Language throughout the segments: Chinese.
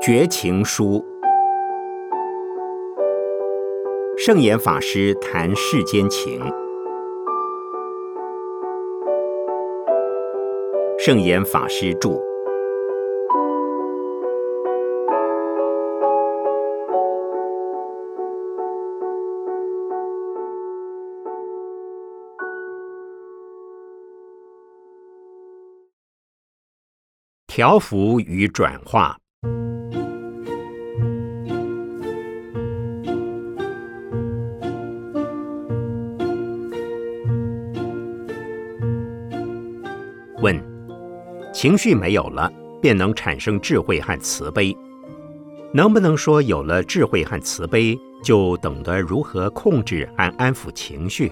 绝情书，圣严法师谈世间情。圣严法师著。调伏与转化。问：情绪没有了，便能产生智慧和慈悲？能不能说有了智慧和慈悲，就懂得如何控制和安抚情绪？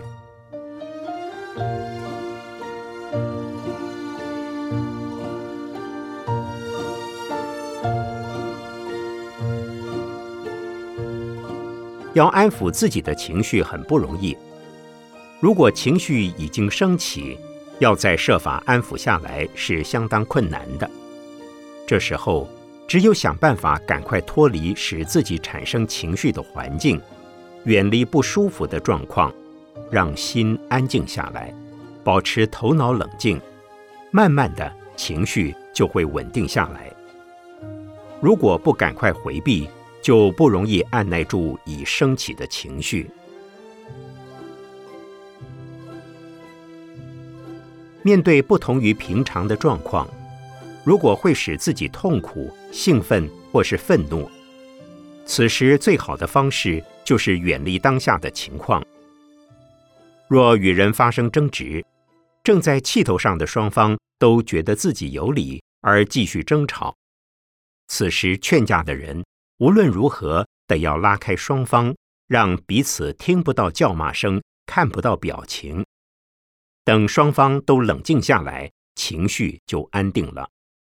要安抚自己的情绪很不容易。如果情绪已经升起，要再设法安抚下来是相当困难的。这时候，只有想办法赶快脱离使自己产生情绪的环境，远离不舒服的状况，让心安静下来，保持头脑冷静，慢慢的情绪就会稳定下来。如果不赶快回避，就不容易按耐住已升起的情绪。面对不同于平常的状况，如果会使自己痛苦、兴奋或是愤怒，此时最好的方式就是远离当下的情况。若与人发生争执，正在气头上的双方都觉得自己有理而继续争吵，此时劝架的人无论如何得要拉开双方，让彼此听不到叫骂声，看不到表情。等双方都冷静下来，情绪就安定了。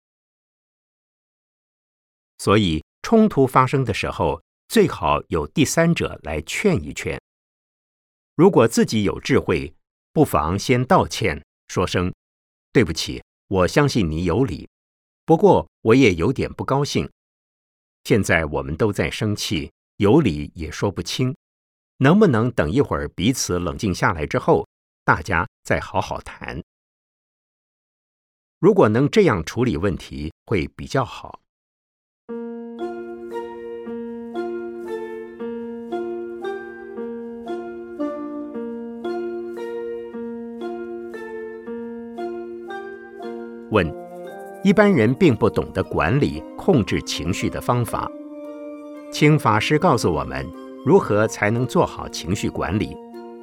所以冲突发生的时候，最好有第三者来劝一劝。如果自己有智慧，不妨先道歉，说声对不起，我相信你有理，不过我也有点不高兴。现在我们都在生气，有理也说不清，能不能等一会儿彼此冷静下来之后，大家再好好谈？如果能这样处理问题，会比较好。问：一般人并不懂得管理、控制情绪的方法，请法师告诉我们，如何才能做好情绪管理？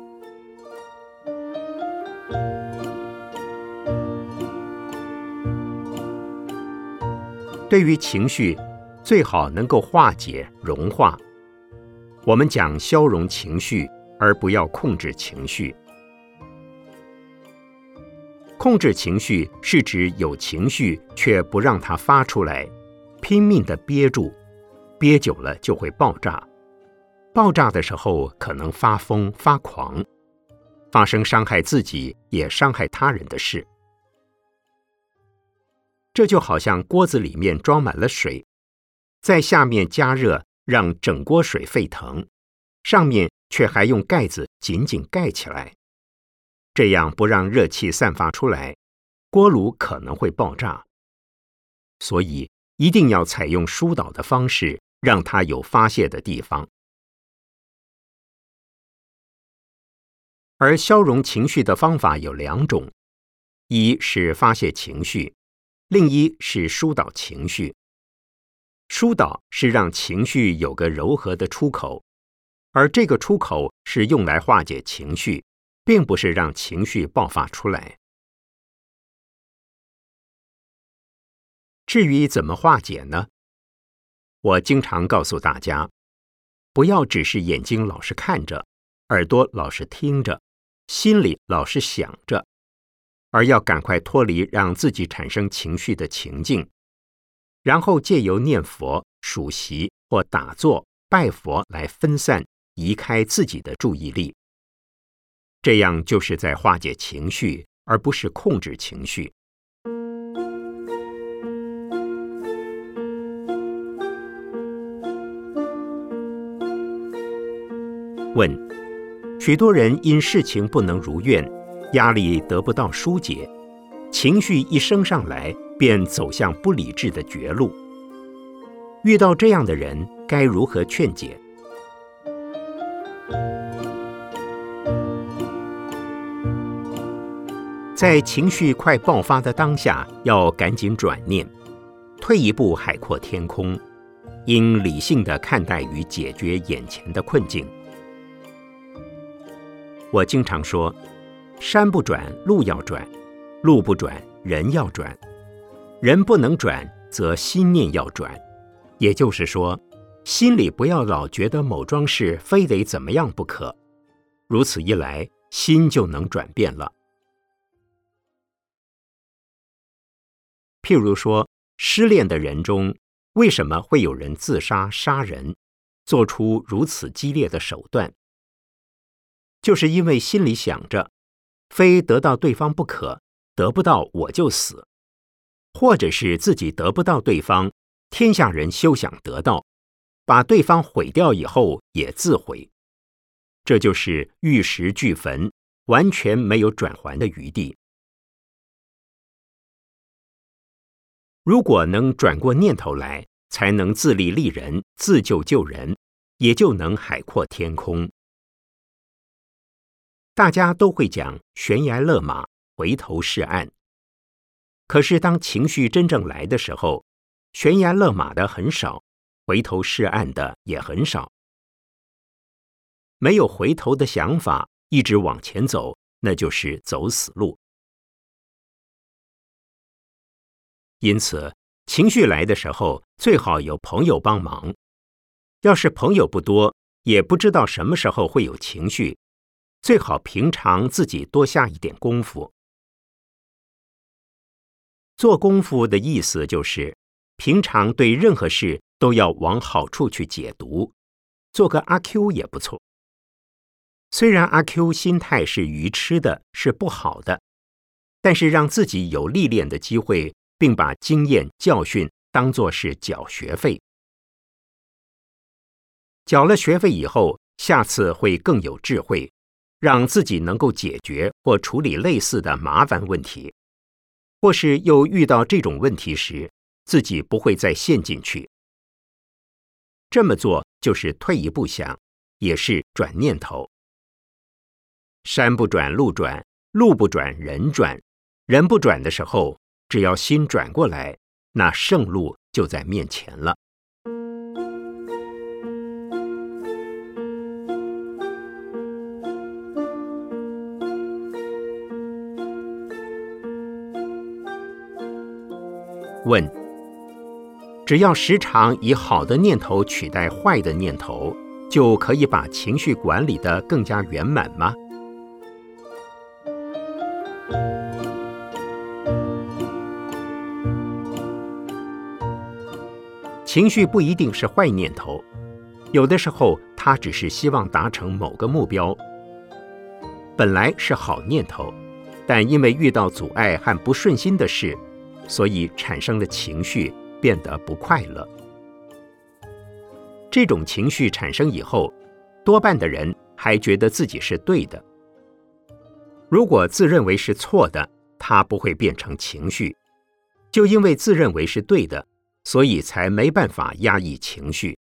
对于情绪，最好能够化解、融化。我们讲消融情绪，而不要控制情绪。控制情绪是指有情绪却不让它发出来，拼命地憋住，憋久了就会爆炸。爆炸的时候可能发疯发狂，发生伤害自己也伤害他人的事。这就好像锅子里面装满了水，在下面加热，让整锅水沸腾，上面却还用盖子紧紧盖起来，这样不让热气散发出来，锅炉可能会爆炸。所以一定要采用疏导的方式，让它有发泄的地方。而消融情绪的方法有两种，一是发泄情绪，另一是疏导情绪。疏导是让情绪有个柔和的出口，而这个出口是用来化解情绪，并不是让情绪爆发出来。至于怎么化解呢？我经常告诉大家，不要只是眼睛老是看着，耳朵老是听着，心里老是想着，而要赶快脱离让自己产生情绪的情境，然后借由念佛、数息或打坐、拜佛来分散、移开自己的注意力。这样就是在化解情绪，而不是控制情绪。 问：许多人因事情不能如愿，压力得不到疏解，情绪一升上来，便走向不理智的绝路。遇到这样的人，该如何劝解？在情绪快爆发的当下，要赶紧转念，退一步海阔天空，应理性地看待与解决眼前的困境。我经常说，山不转路要转，路不转人要转，人不能转则心念要转。也就是说，心里不要老觉得某桩事非得怎么样不可，如此一来，心就能转变了。譬如说，失恋的人中，为什么会有人自杀杀人，做出如此激烈的手段？就是因为心里想着，非得到对方不可，得不到我就死，或者是自己得不到对方，天下人休想得到，把对方毁掉以后也自毁。这就是玉石俱焚，完全没有转圜的余地。如果能转过念头来，才能自立利人，自救救人，也就能海阔天空。大家都会讲悬崖勒马，回头是岸。可是当情绪真正来的时候，悬崖勒马的很少，回头是岸的也很少。没有回头的想法，一直往前走，那就是走死路。因此，情绪来的时候，最好有朋友帮忙。要是朋友不多，也不知道什么时候会有情绪，最好平常自己多下一点功夫。做功夫的意思就是，平常对任何事都要往好处去解读，做个阿 Q 也不错。虽然阿 Q 心态是愚痴的，是不好的，但是让自己有历练的机会，并把经验教训当作是缴学费。缴了学费以后，下次会更有智慧，让自己能够解决或处理类似的麻烦问题，或是又遇到这种问题时，自己不会再陷进去。这么做就是退一步想，也是转念头。山不转路转，路不转人转，人不转的时候，只要心转过来，那胜路就在面前了。问：只要时常以好的念头取代坏的念头，就可以把情绪管理得更加圆满吗？情绪不一定是坏念头，有的时候它只是希望达成某个目标，本来是好念头，但因为遇到阻碍和不顺心的事，所以产生了情绪，变得不快乐。这种情绪产生以后，多半的人还觉得自己是对的。如果自认为是错的，它不会变成情绪，就因为自认为是对的，所以才没办法压抑情绪。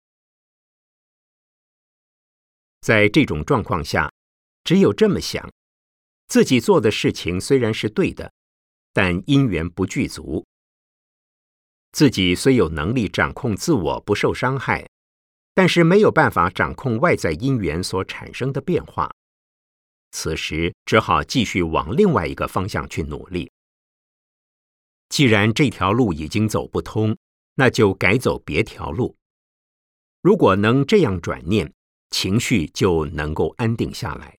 在这种状况下，只有这么想：自己做的事情虽然是对的，但因缘不具足。自己虽有能力掌控自我不受伤害，但是没有办法掌控外在因缘所产生的变化。此时只好继续往另外一个方向去努力。既然这条路已经走不通，那就改走别条路。如果能这样转念，情绪就能够安定下来。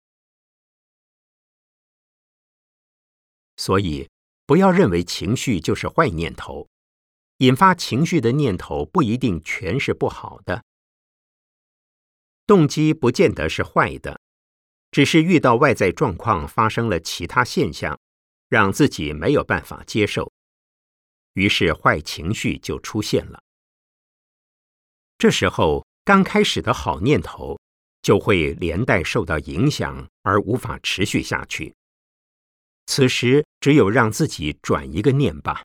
所以，不要认为情绪就是坏念头，引发情绪的念头不一定全是不好的。动机不见得是坏的，只是遇到外在状况发生了其他现象，让自己没有办法接受，于是坏情绪就出现了。这时候，刚开始的好念头就会连带受到影响而无法持续下去。此时只有让自己转一个念吧。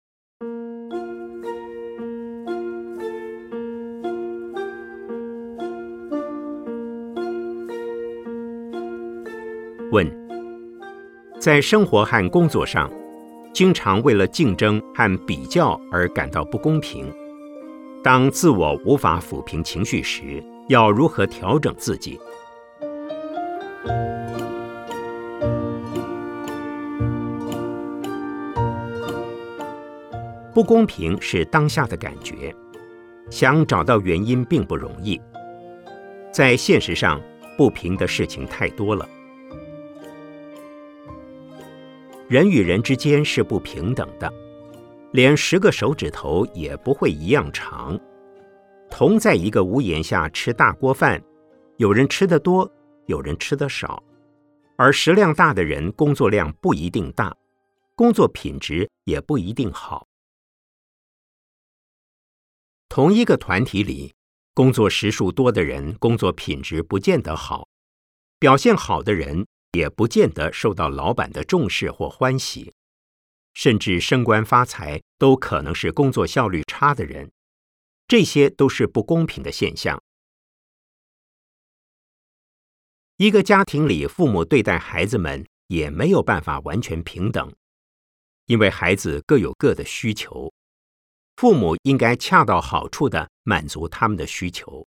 问：在生活和工作上，经常为了竞争和比较而感到不公平。当自我无法抚平情绪时，要如何调整自己？不公平是当下的感觉，想找到原因并不容易。在现实上，不平的事情太多了。人与人之间是不平等的，连10个手指头也不会一样长。同在一个屋檐下吃大锅饭，有人吃得多，有人吃得少，而食量大的人工作量不一定大，工作品质也不一定好。同一个团体里，工作时数多的人工作品质不见得好，表现好的人也不见得受到老板的重视或欢喜，甚至升官发财都可能是工作效率差的人，这些都是不公平的现象。一个家庭里，父母对待孩子们也没有办法完全平等，因为孩子各有各的需求，父母应该恰到好处地满足他们的需求。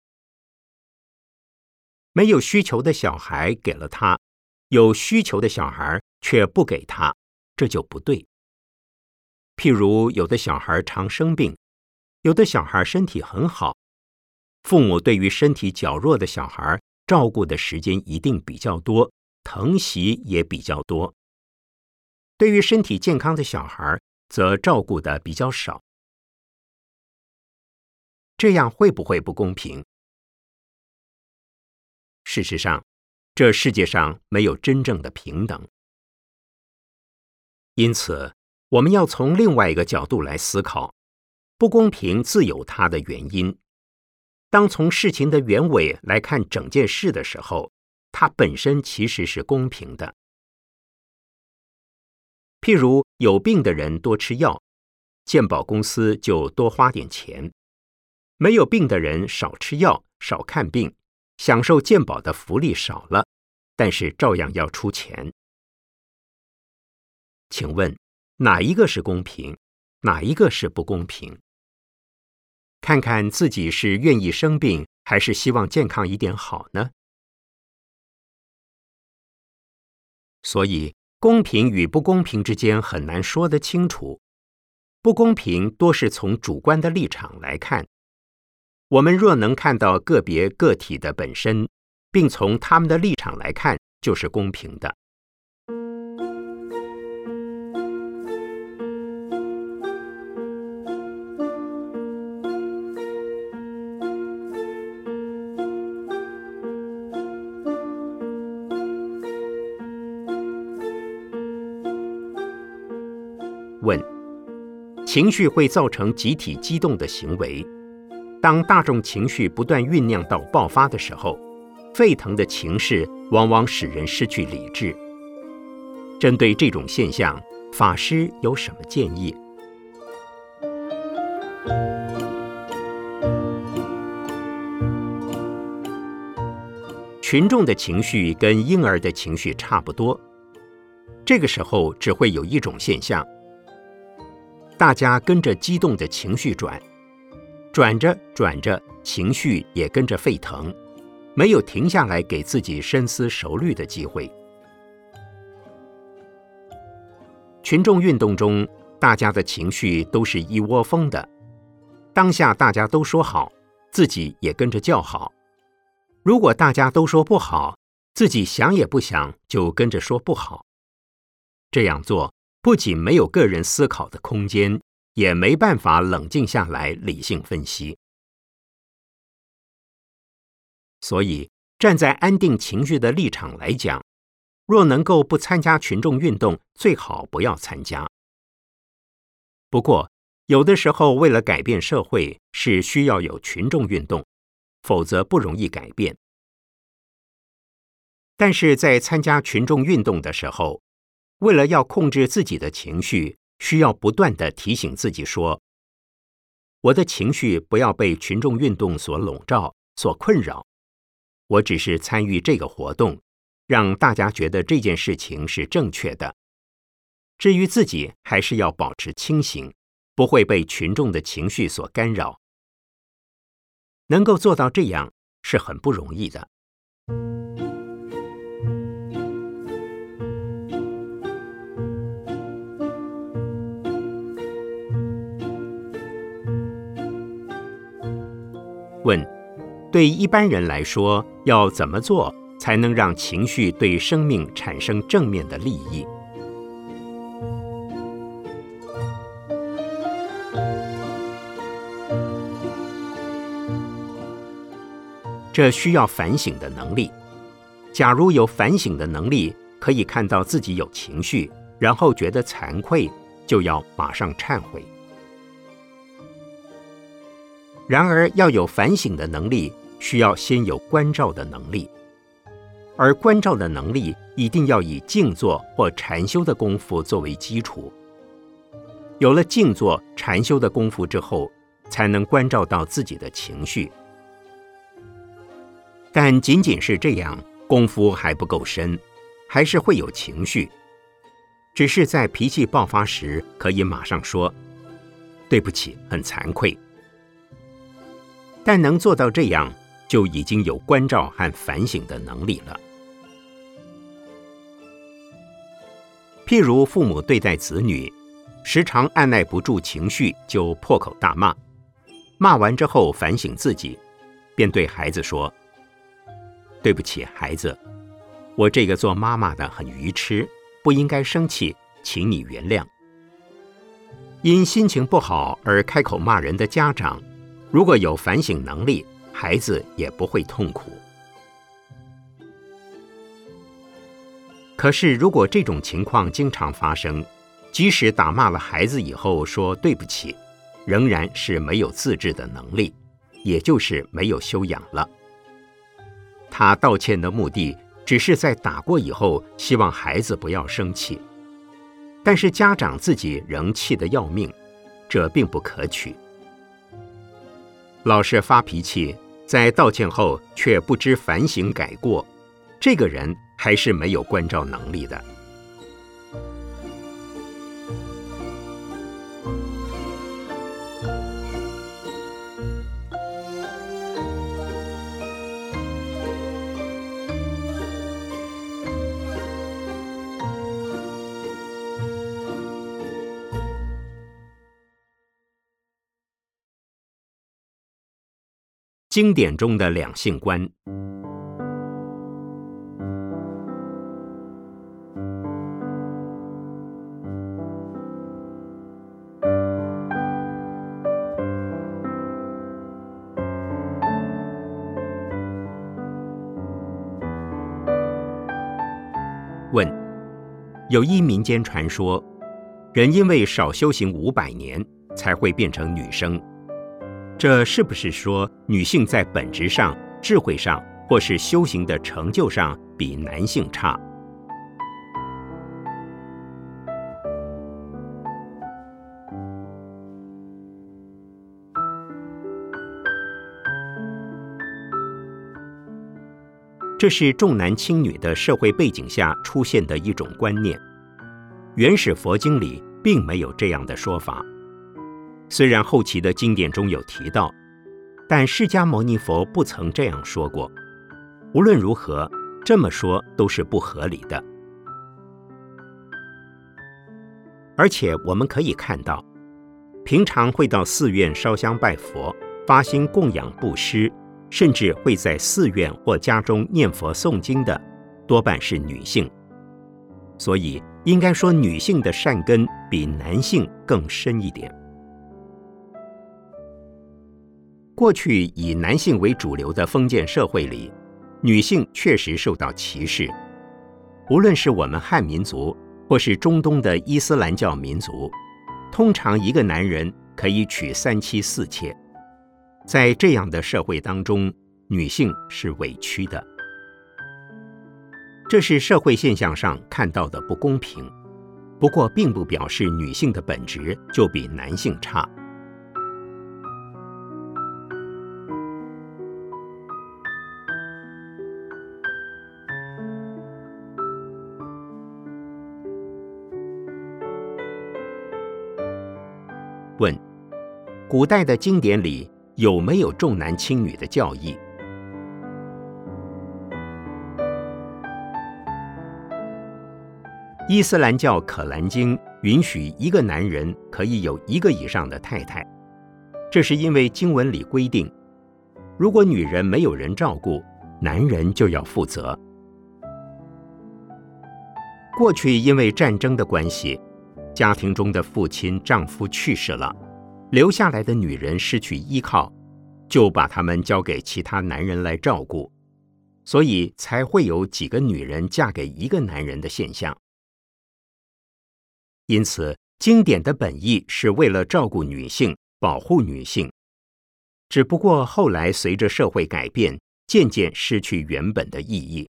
没有需求的小孩给了他，有需求的小孩却不给他，这就不对。譬如有的小孩常生病，有的小孩身体很好，父母对于身体较弱的小孩照顾的时间一定比较多，疼惜也比较多。对于身体健康的小孩，则照顾的比较少。这样会不会不公平？事实上，这世界上没有真正的平等。因此，我们要从另外一个角度来思考，不公平自有它的原因。当从事情的原委来看整件事的时候，它本身其实是公平的。譬如有病的人多吃药，健保公司就多花点钱；没有病的人少吃药、少看病，享受健保的福利少了，但是照样要出钱。请问，哪一个是公平，哪一个是不公平？看看自己是愿意生病，还是希望健康一点好呢？所以，公平与不公平之间很难说得清楚。不公平多是从主观的立场来看。我们若能看到个别个体的本身，并从他们的立场来看，就是公平的。问：情绪会造成集体激动的行为。当大众情绪不断酝酿到爆发的时候，沸腾的情势往往使人失去理智。针对这种现象，法师有什么建议？群众的情绪跟婴儿的情绪差不多，这个时候只会有一种现象，大家跟着激动的情绪转，转着转着，情绪也跟着沸腾，没有停下来给自己深思熟虑的机会。群众运动中，大家的情绪都是一窝蜂的，当下大家都说好，自己也跟着叫好。如果大家都说不好，自己想也不想就跟着说不好。这样做不仅没有个人思考的空间，也没办法冷静下来理性分析。所以，站在安定情绪的立场来讲，若能够不参加群众运动，最好不要参加。不过，有的时候为了改变社会，是需要有群众运动，否则不容易改变。 但是在参加群众运动的时候，为了要控制自己的情绪，需要不断地提醒自己说，我的情绪不要被群众运动所笼罩、所困扰，我只是参与这个活动，让大家觉得这件事情是正确的。至于自己，还是要保持清醒，不会被群众的情绪所干扰。能够做到这样是很不容易的。问：对一般人来说，要怎么做才能让情绪对生命产生正面的利益？这需要反省的能力。假如有反省的能力，可以看到自己有情绪，然后觉得惭愧，就要马上忏悔。然而，要有反省的能力，需要先有关照的能力，而关照的能力一定要以静坐或禅修的功夫作为基础。有了静坐、禅修的功夫之后，才能关照到自己的情绪。但仅仅是这样，功夫还不够深，还是会有情绪。只是在脾气爆发时，可以马上说：“对不起，很惭愧。”但能做到这样，就已经有关照和反省的能力了。譬如父母对待子女，时常按耐不住情绪，就破口大骂。骂完之后反省自己，便对孩子说：“对不起，孩子，我这个做妈妈的很愚痴，不应该生气，请你原谅。”因心情不好而开口骂人的家长，如果有反省能力，孩子也不会痛苦。可是如果这种情况经常发生，即使打骂了孩子以后说对不起，仍然是没有自制的能力，也就是没有修养了。他道歉的目的只是在打过以后，希望孩子不要生气，但是家长自己仍气得要命，这并不可取。老是发脾气，在道歉后却不知反省改过，这个人还是没有关照能力的。经典中的两性观。问：有一民间传说，人因为少修行500年，才会变成女生。这是不是说女性在本质上、智慧上或是修行的成就上比男性差？这是重男轻女的社会背景下出现的一种观念。原始佛经里并没有这样的说法。虽然后期的经典中有提到，但释迦牟尼佛不曾这样说过。无论如何，这么说都是不合理的。而且我们可以看到，平常会到寺院烧香拜佛、发心供养布施，甚至会在寺院或家中念佛诵经的，多半是女性。所以应该说女性的善根比男性更深一点。过去以男性为主流的封建社会里，女性确实受到歧视。无论是我们汉民族，或是中东的伊斯兰教民族，通常一个男人可以娶3妻4妾。在这样的社会当中，女性是委屈的。 这是社会现象上看到的不公平，不过并不表示女性的本质就比男性差。问：古代的经典里有没有重男轻女的教义？伊斯兰教可兰经允许一个男人可以有一个以上的太太，这是因为经文里规定，如果女人没有人照顾，男人就要负责。过去因为战争的关系，家庭中的父亲、丈夫去世了，留下来的女人失去依靠，就把他们交给其他男人来照顾，所以才会有几个女人嫁给一个男人的现象。因此，经典的本意是为了照顾女性、保护女性，只不过后来随着社会改变，渐渐失去原本的意义。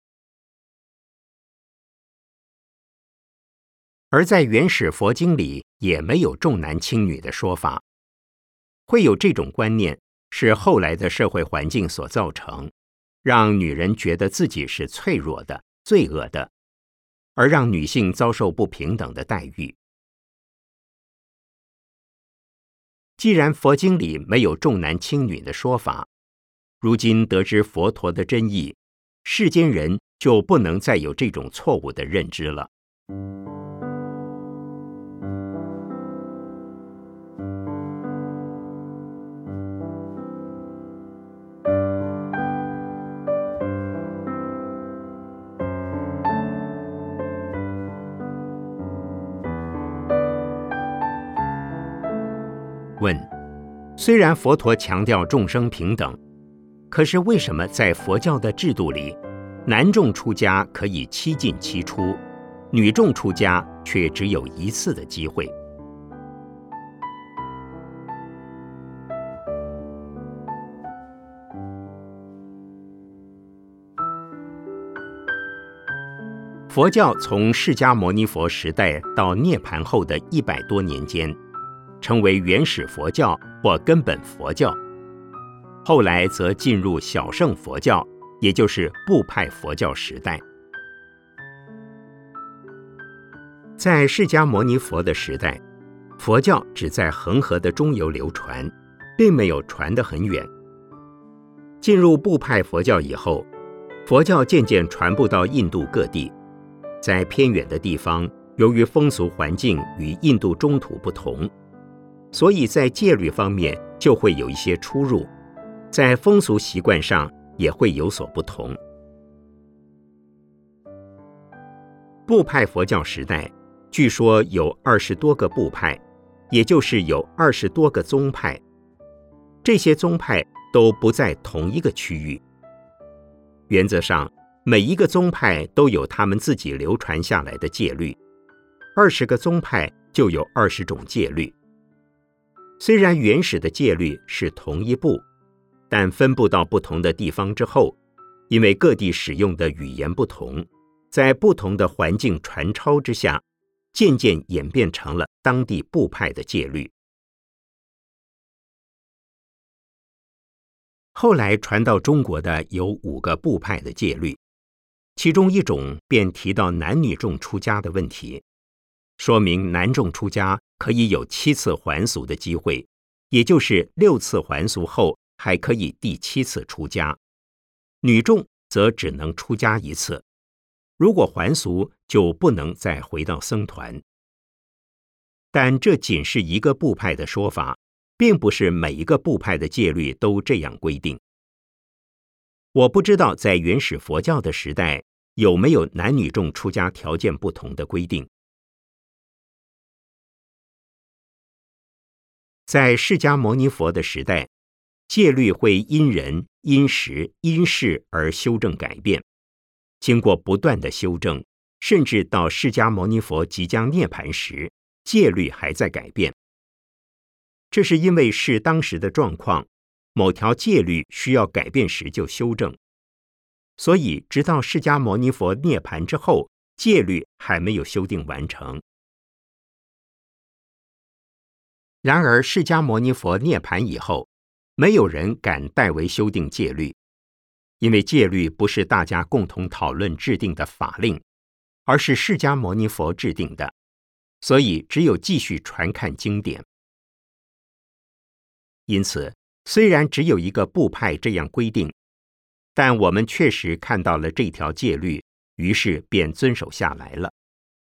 而在原始佛经里也没有重男轻女的说法，会有这种观念是后来的社会环境所造成，让女人觉得自己是脆弱的、罪恶的，而让女性遭受不平等的待遇。既然佛经里没有重男轻女的说法，如今得知佛陀的真意，世间人就不能再有这种错误的认知了。问：虽然佛陀强调众生平等，可是为什么在佛教的制度里，男众出家可以7进7出，女众出家却只有1次的机会？佛教从释迦牟尼佛时代到涅槃后的100多年间，成为原始佛教或根本佛教，后来则进入小乘佛教，也就是部派佛教时代。在释迦牟尼佛的时代，佛教只在恒河的中游流传，并没有传得很远。进入部派佛教以后，佛教渐渐传播到印度各地，在偏远的地方，由于风俗环境与印度中土不同，所以在戒律方面就会有一些出入，在风俗习惯上也会有所不同。部派佛教时代，据说有20多个部派，也就是有20多个宗派，这些宗派都不在同一个区域。原则上，每一个宗派都有他们自己流传下来的戒律，20个宗派就有20种戒律。虽然原始的戒律是同一部，但分布到不同的地方之后，因为各地使用的语言不同，在不同的环境传抄之下，渐渐演变成了当地部派的戒律。后来传到中国的有5个部派的戒律，其中一种便提到男女众出家的问题，说明男众出家可以有7次还俗的机会，也就是6次还俗后还可以第7次出家，女众则只能出家1次，如果还俗就不能再回到僧团。但这仅是一个部派的说法，并不是每一个部派的戒律都这样规定。我不知道在原始佛教的时代有没有男女众出家条件不同的规定。在释迦牟尼佛的时代，戒律会因人、因时、因事而修正改变，经过不断的修正，甚至到释迦牟尼佛即将涅槃时，戒律还在改变。这是因为视当时的状况，某条戒律需要改变时就修正， 所以直到释迦牟尼佛涅槃之后，戒律还没有修订完成。然而释迦牟尼佛涅槃以后，没有人敢代为修订戒律，因为戒律不是大家共同讨论制定的法令，而是释迦牟尼佛制定的，所以只有继续传看经典。因此，虽然只有一个部派这样规定，但我们确实看到了这条戒律，于是便遵守下来了。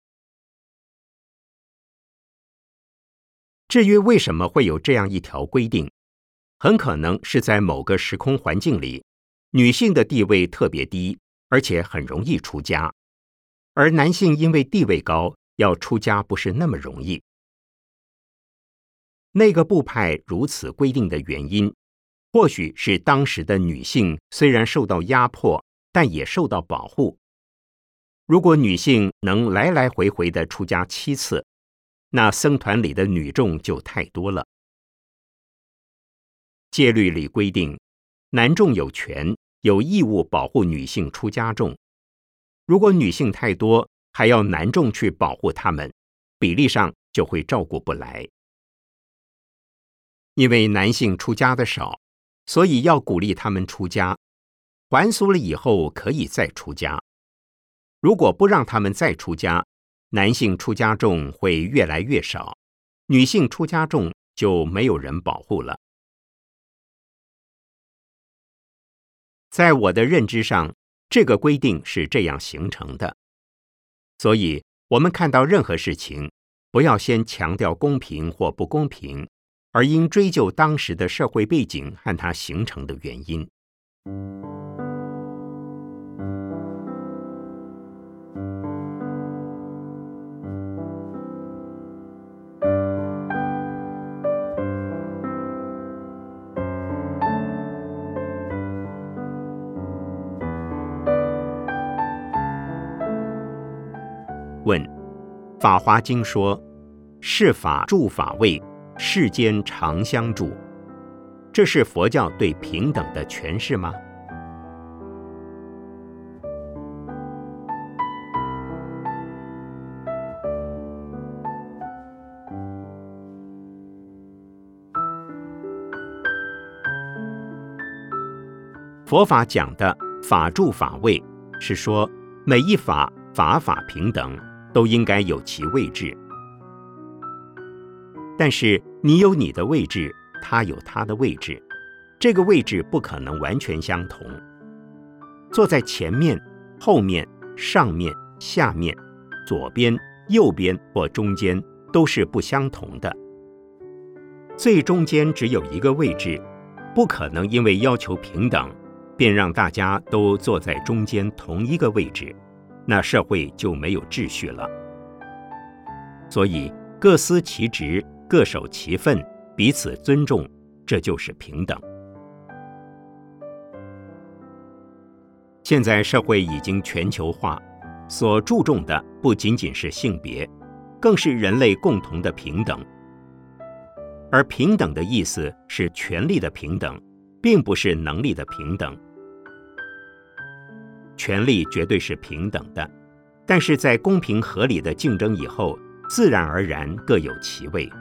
至于为什么会有这样一条规定，很可能是在某个时空环境里，女性的地位特别低，而且很容易出家，而男性因为地位高，要出家不是那么容易。那个部派如此规定的原因，或许是当时的女性虽然受到压迫，但也受到保护。如果女性能来来回回的出家7次，那僧团里的女众就太多了。戒律里规定，男众有权、有义务保护女性出家众。如果女性太多，还要男众去保护她们，比例上就会照顾不来。因为男性出家的少，所以要鼓励他们出家，还俗了以后可以再出家。如果不让他们再出家，男性出家众会越来越少，女性出家众就没有人保护了。在我的认知上，这个规定是这样形成的。所以，我们看到任何事情，不要先强调公平或不公平，而应追究当时的社会背景和它形成的原因。问：法华经说，是法住法位，世间常相住，这是佛教对平等的诠释吗？佛法讲的法住法位，是说每一法法法平等，都应该有其位置。但是你有你的位置，他有他的位置，这个位置不可能完全相同。坐在前面、后面、上面、下面、左边、右边或中间都是不相同的。最中间只有一个位置，不可能因为要求平等，便让大家都坐在中间同一个位置，那社会就没有秩序了。所以各司其职，各守其分，彼此尊重，这就是平等。现在社会已经全球化，所注重的不仅仅是性别，更是人类共同的平等。而平等的意思是权力的平等，并不是能力的平等。权力绝对是平等的，但是在公平合理的竞争以后，自然而然各有其位。